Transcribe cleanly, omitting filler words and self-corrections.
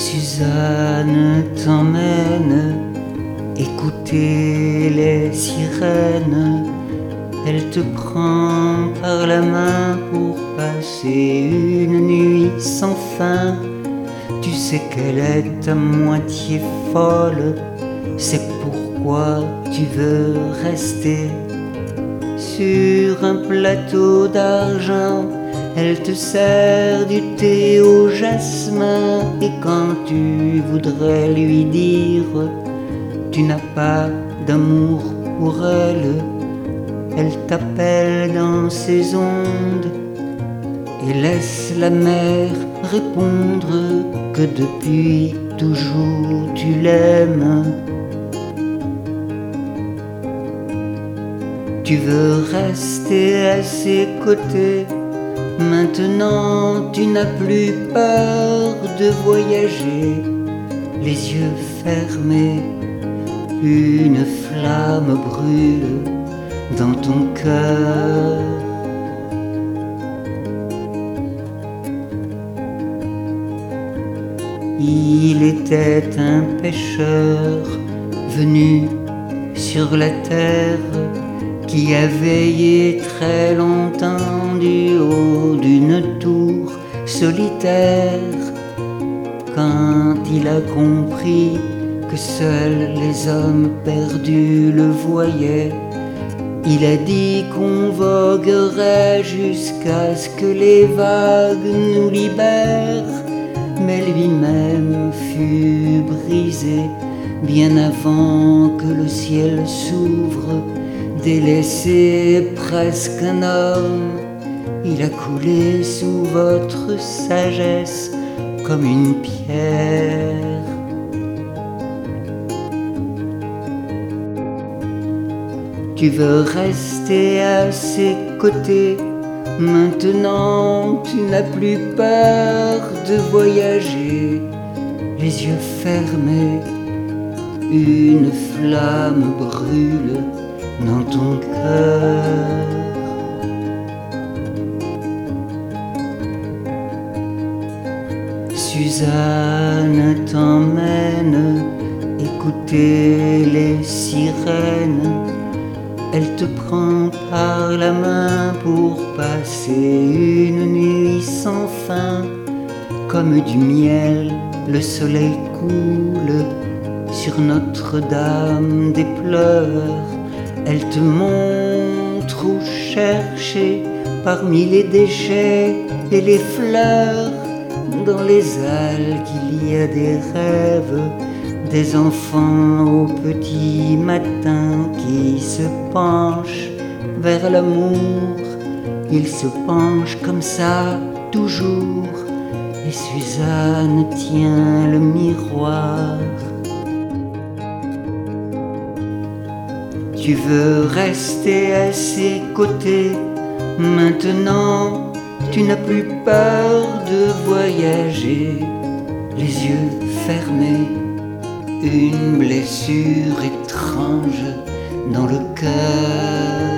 Suzanne t'emmène écouter les sirènes. Elle te prend par la main pour passer une nuit sans fin. Tu sais qu'elle est à moitié folle, c'est pourquoi tu veux rester. Sur un plateau d'argent, elle te sert du thé au jasmin. Et quand tu voudrais lui dire tu n'as pas d'amour pour elle, elle t'appelle dans ses ondes et laisse la mer répondre que depuis toujours tu l'aimes. Tu veux rester à ses côtés, maintenant tu n'as plus peur de voyager. Les yeux fermés, une flamme brûle dans ton cœur. Il était un pêcheur venu sur la terre qui a veillé très longtemps du haut d'une tour solitaire. Quand il a compris que seuls les hommes perdus le voyaient, il a dit qu'on voguerait jusqu'à ce que les vagues nous libèrent. Mais lui-même fut brisé bien avant que le ciel s'ouvre. Délaissé presque un homme, il a coulé sous votre sagesse comme une pierre. Tu veux rester à ses côtés, maintenant tu n'as plus peur de voyager. Les yeux fermés, une flamme brûle dans ton cœur. Suzanne t'emmène écouter les sirènes. Elle te prend par la main pour passer une nuit sans fin. Comme du miel, le soleil coule sur Notre-Dame des pleurs. Elle te montre où chercher parmi les déchets et les fleurs. Dans les halles qu'il y a des rêves, des enfants au petit matin qui se penchent vers l'amour. Ils se penchent comme ça toujours, et Suzanne tient le miroir. Tu veux rester à ses côtés, maintenant tu n'as plus peur de voyager. Les yeux fermés, une blessure étrange dans le cœur.